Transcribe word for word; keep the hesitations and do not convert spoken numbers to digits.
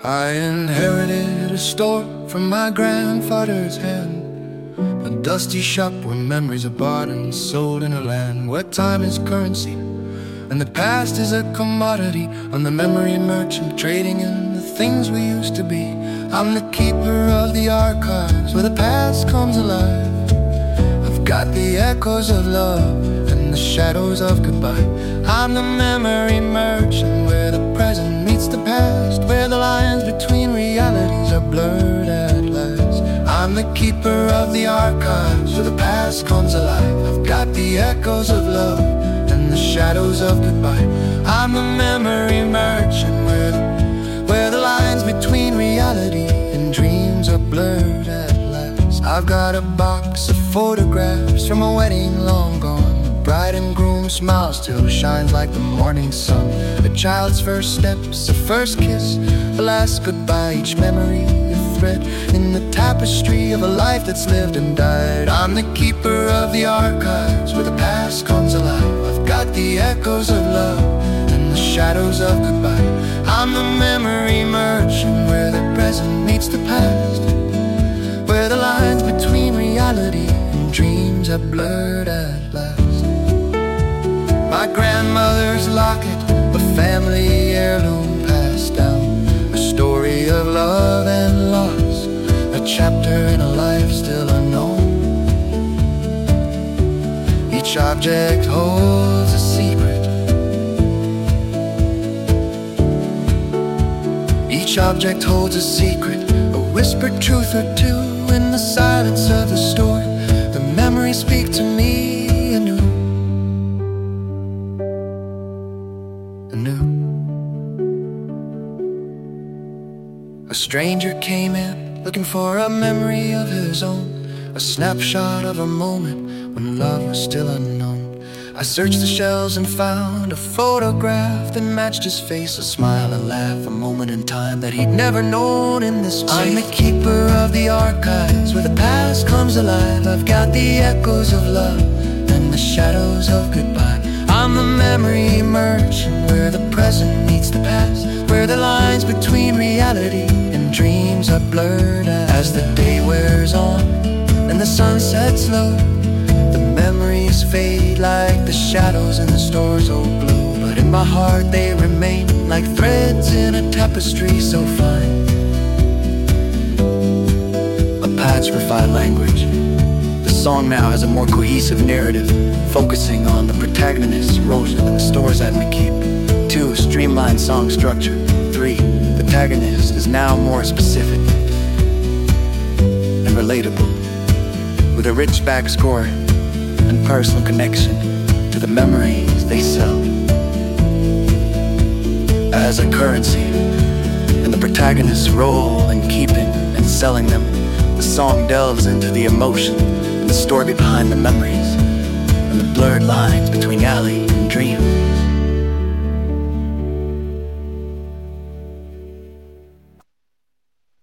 I inherited a store from my grandfather's hand, a dusty shop where memories are bought and sold in a land where time is currency and the past is a commodity. I'm the memory merchant trading in the things we used to be. I'm the keeper of the archives where the past comes alive. I've got the echoes of love and the shadows of goodbye. I'm the memory merchant where the present meets the past, where the lines between realities are blurred at last. I'm the keeper of the archives where the past comes alive. I've got the echoes of love and the shadows of goodbye. I'm the memory merchant where the, where the lines between reality and dreams are blurred at last. I've got a box of photographs from a wedding long gone. The bride and groom smile still shines like the morning sun. A child's first steps, a first kiss, a last goodbye. Each memory a thread in the tapestry of a life that's lived and died. I'm the keeper of the archives where the past comes alive. I've got the echoes of love and the shadows of goodbye. I'm the memory merchant where the present meets the past, where the lines between reality and dreams are blurred at last. My grandmother's locket, a family heirloom passed down, a story of love and loss, a chapter in a life still unknown. Each object holds a secret. Each object holds a secret, a whispered truth or two in the silence of the story. The memories speak to me anew, anew. A stranger came in looking for a memory of his own, a snapshot of a moment when love was still unknown. I searched the shelves and found a photograph that matched his face, a smile, a laugh, a moment in time that he'd never known in this place. I'm the keeper of the archives where the past comes alive. I've got the echoes of love and the shadows of goodbye. I'm the memory merchant where the present meets the past, where the lines between reality and dreams are blurred as the day wears on and the sun sets low. Memories fade like the shadows in the store's old blue, but in my heart they remain like threads in a tapestry so fine. A patch refined language. The song now has a more cohesive narrative, focusing on the protagonist, Rosa, the stores at McKeep. Two, streamlined song structure. Three, the protagonist is now more specific and relatable, with a rich back score and personal connection to the memories they sell. As a currency in the protagonist's role in keeping and selling them, the song delves into the emotion and the story behind the memories and the blurred lines between alley and dream.